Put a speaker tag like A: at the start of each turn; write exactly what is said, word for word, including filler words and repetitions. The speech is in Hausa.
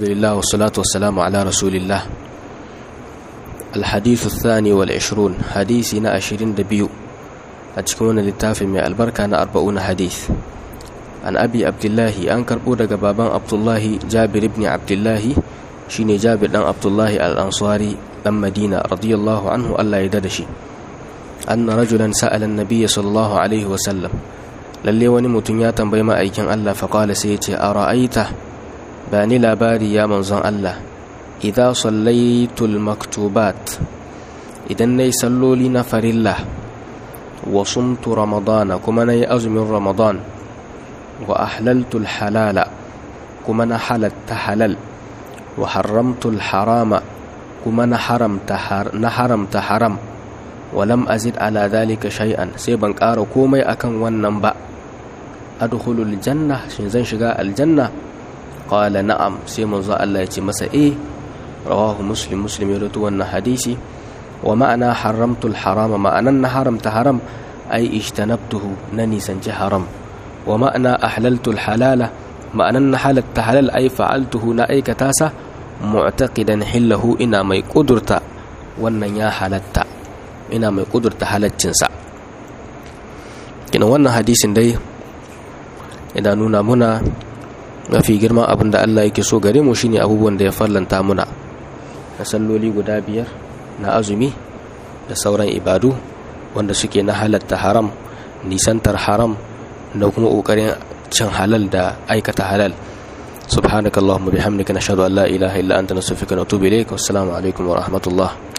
A: لله والصلاة والسلام على رسول الله. الحديث الثاني والعشرون حديثنا عشرين دبيو أتكون للتافي من البركة أربعون حديث. عن أبي عبد الله أنكر بودك بابان عبد الله جابر بن عبد الله شيني جابر بن عبد الله الأنصاري أم مدينة رضي الله عنه ألا يددشي أن رجلا سأل النبي صلى الله عليه وسلم lalle wani mutum ya tambayi ma'aikin Allah faqala sai yace ara'aita bani labari ya manzon Allah idza sallaitul maktubat idan nayi salloli na farilla wa sumtu ramadana kuma nayi azumin ramadan wa ahlaltul halala kuma na halatta halal wa haramtul harama kuma na haramta na haramta haram wa lam azid ala dhalika shay'an sai ban ƙara komai akan wannan ba adkhulul janna shin zan shiga aljanna qala na'am sai manzo Allah ya ce masa eh rawahu muslim muslim ya rawaito wannan hadisi wa ma'ana haramtul harama ma'anan na haramta haram ay ijtanabtuhu na nisanci haram wa ma'ana ahlaltul halala ma'anan na halatta halal ay fa'altuhu na aikata sa mu'taqidan hillahu ina mai kudurta wannan ya halatta ina mai kudurta halaccin sa kina wannan hadisin dai ina nuna muna mafi girman abin da Allah yake so gare mu shine abubuwan da ya farlanta muna na salloli guda biyar na azumi da sauran ibadu wanda suke na halatta haram nisantar haram da kuma kokarin cin halal da aikata halal. subhanakallahumma bihamdika nashhadu an la ilaha illa anta nastaghfiruka wa natubu ilayk. wassalamu alaikum wa rahmatullah.